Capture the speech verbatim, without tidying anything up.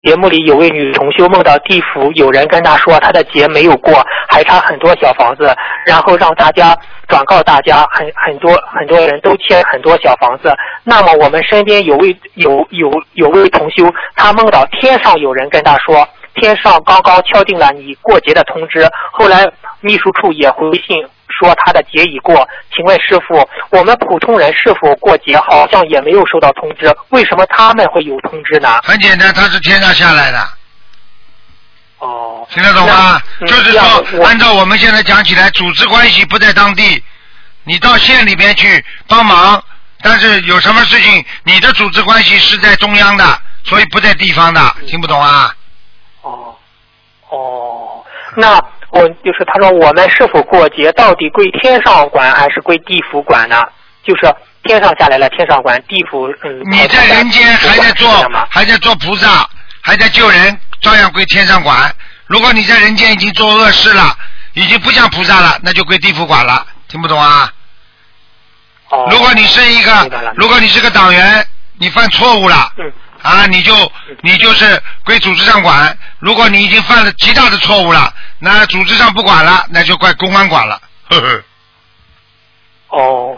节目里有位女同修梦到地府有人跟她说她的劫没有过，还差很多小房子，然后让大家转告大家很很多很多人都欠很多小房子。那么我们身边有位有有有位同修，他梦到天上有人跟他说，天上刚刚敲定了你过节的通知，后来秘书处也回信说他的节已过。请问师父，我们普通人是否过节好像也没有收到通知，为什么他们会有通知呢？ 很简单，他是天上下来的。 哦， 听得懂吗？ 嗯、 就是说，按照我们现在讲起来，组织关系不在当地，你到县里边去帮忙，但是有什么事情，你的组织关系是在中央的，所以不在地方的，听不懂啊？ 哦，哦，那我就是他说我们是否过节到底归天上管还是归地府管呢？就是天上下来了天上管，地府嗯。 你在人间还在做还在做菩萨，还在救人，照样归天上管。如果你在人间已经做恶事了，已经不像菩萨了，那就归地府管了，听不懂啊？ 哦。 如果你是一个，如果你是个党员，你犯错误了， 嗯， 啊，你就你就是归组织上管。如果你已经犯了极大的错误了，那组织上不管了，那就怪公安管了。呵呵。 哦。